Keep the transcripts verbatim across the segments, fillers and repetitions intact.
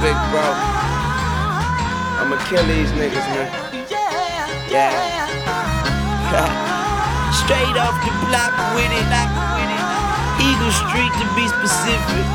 big bro. I'ma kill these niggas, man. Yeah. Straight off the block with it. Eagle Street to be specific.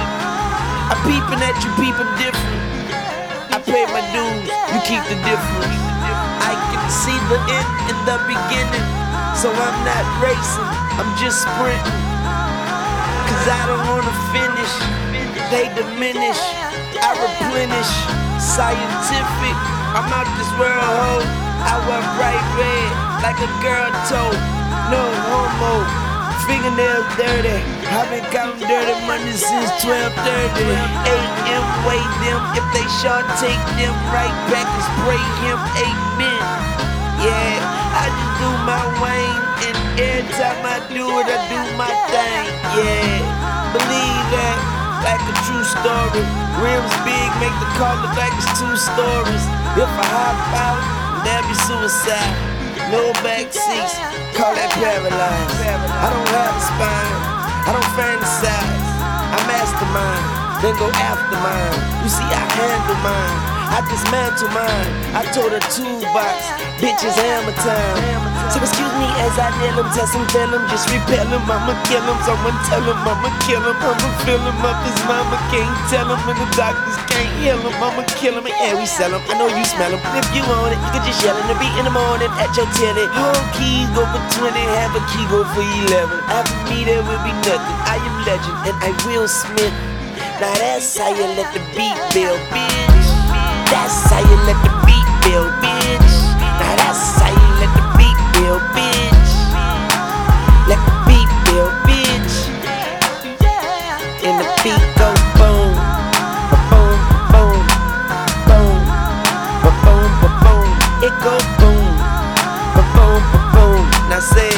I peepin' at you, people different. I pay my dues, you keep the difference. I can see the end in the beginning, so I'm not racing, I'm just sprinting. Cause I don't wanna finish, they diminish, I replenish. Scientific, I'm out this world, ho. I wear bright red, like a girl toe. No homo, fingernails dirty. I've been counting dirty money since twelve thirty A M Weigh them, if they short take them right back and spray him, amen. Yeah, I just do my Wayne, and every time I do it, I do my thing. Yeah, believe that, like a true story. Rims big, make the car look like it's two stories. If I hop out, that'd be suicide. No back seats, call that paralyzed. I don't have a spine, I don't fantasize. I mastermind, then go after mine. You see, I handle mine, I dismantle mine. I told her toolbox, bitches hammer time. So excuse me as I nail him, test him, fail him, just repel him. I'ma kill him, someone tell him I'ma kill him. I'ma fill him up, his mama can't tell him, and the doctors can't heal him. I'ma kill him, and yeah, we sell him. I know you smell him. If you want it, you can just yell in the beat in the morning at your telly. Whole keys go for twenty, half a key go for eleven. After me there will be nothing. I am legend, and I Will Smith. Now that's how you let the beat build, bitch. That's how you let the beat build, bitch. Now that's how you let the beat build, bitch. Let the beat build, bitch. And the beat go boom, ba-boom, ba-boom, boom, ba-boom, ba-boom. It go boom, ba-boom, ba-boom. Now say,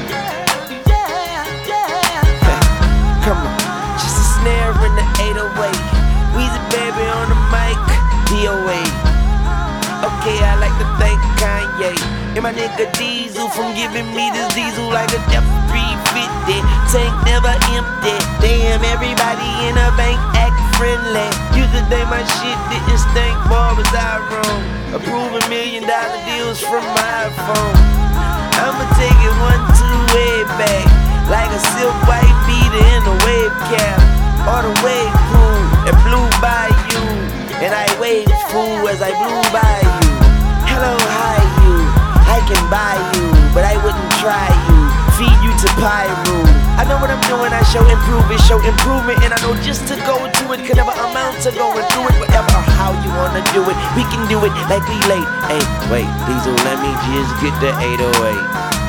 come on, just a snare in the eight oh eight. Weezy baby on the mic, D O A. Okay, I like to thank Kanye and my nigga Diesel from giving me this diesel like a F three fifty. Tank never empty. Damn, everybody in a bank act friendly. Used to think my shit didn't stink, boy, was I wrong. Approving million dollar deals from my phone. I'ma take it one, two, way back, like a silk white beater in a wave cap, or the wave pool that blew by you, and I waved fool as I blew by you. Hello, hi you, I can buy you, but I wouldn't try you, feed you to Pyro. I know what I'm doing, I show improvement, show improvement, and I know just to go to it could never amount to going through it. Whatever or how you wanna do it, we can do it like we late. Hey, wait, Diesel, let me just get the eight oh eight.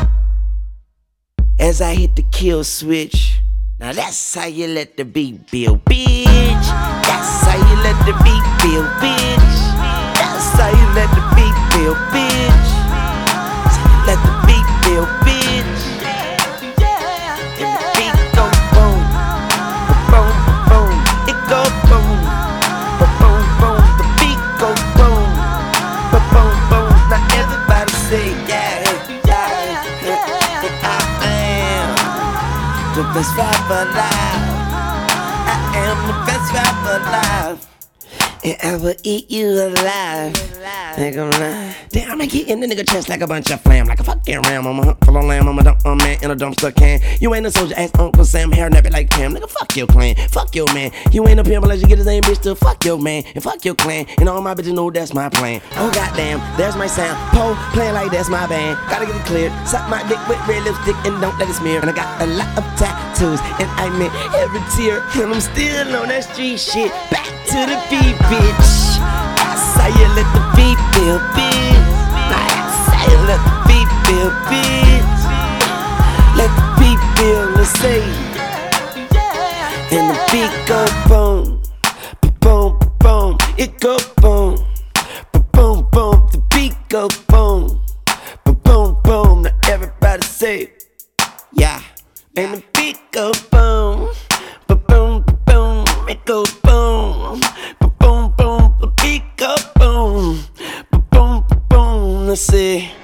As I hit the kill switch, now that's how you let the beat build, bitch. That's how you let the beat build, bitch. That's how you let the beat build, bitch. That's how you let the beat build, bitch. And the beat go boom, ba-boom, ba-boom. It go boom, ba-boom, boom. The beat go boom, ba-boom, boom. Now everybody say yeah, yeah, yeah. I am the best rapper alive. I am the best rapper alive, and I will eat you alive. Ain't gonna lie. Damn, I'm getting the nigga chest like a bunch of flam, like a fucking ram. I'm a hunt full of lamb. I'm a dump a man in a dumpster can. You ain't a soldier, ass Uncle Sam, hair nappy like Pam. Nigga, fuck your clan, fuck your man. You ain't a pimp unless you get his name, bitch. To fuck your man and fuck your clan. And all my bitches know that's my plan. Oh goddamn, there's my sound. Pole playing like that's my band. Gotta get it cleared. Suck my dick with red lipstick and don't let it smear. And I got a lot of tattoos, and I meant every tear. And I'm still on that street shit. Back to the beat, bitch. That's how you let the beat build, bitch. That's how you let the beat build, bitch. Let the beat build, let's say. And the beat go boom, boom, boom. It go boom, boom, boom. The beat go boom, boom, boom. Now everybody say, yeah. And the beat go boom, boom, boom. It go boom, boom, boom. The beat go boom, boom, boom. Let's see.